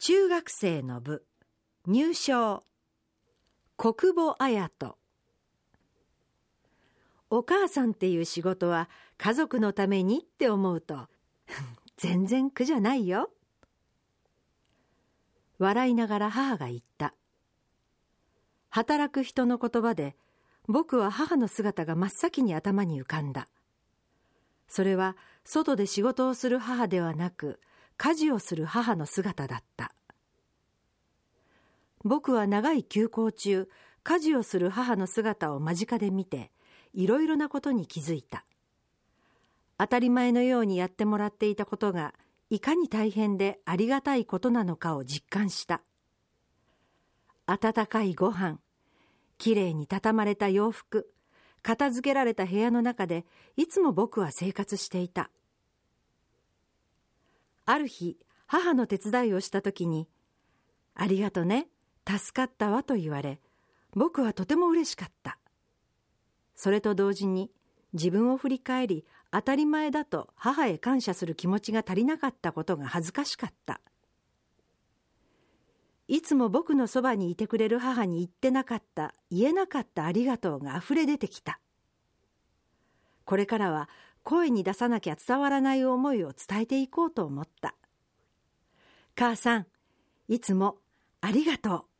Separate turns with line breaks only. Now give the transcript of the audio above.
中学生の部入賞国母綾人。お母さんっていう仕事は家族のためにって思うと全然苦じゃないよ。笑いながら母が言った。働く人の言葉で僕は母の姿が真っ先に頭に浮かんだ。それは外で仕事をする母ではなく家事をする母の姿だった。僕は長い休校中、家事をする母の姿を間近で見て、いろいろなことに気づいた。当たり前のようにやってもらっていたことが、いかに大変でありがたいことなのかを実感した。温かいご飯、きれいに畳まれた洋服、片付けられた部屋の中で、いつも僕は生活していた。ある日、母の手伝いをしたときに、ありがとね、助かったわと言われ、僕はとても嬉しかった。それと同時に、自分を振り返り、当たり前だと母へ感謝する気持ちが足りなかったことが恥ずかしかった。いつも僕のそばにいてくれる母に言ってなかった、言えなかったありがとうがあふれ出てきた。これからは声に出さなきゃ伝わらない思いを伝えていこうと思った。母さん、いつもありがとう。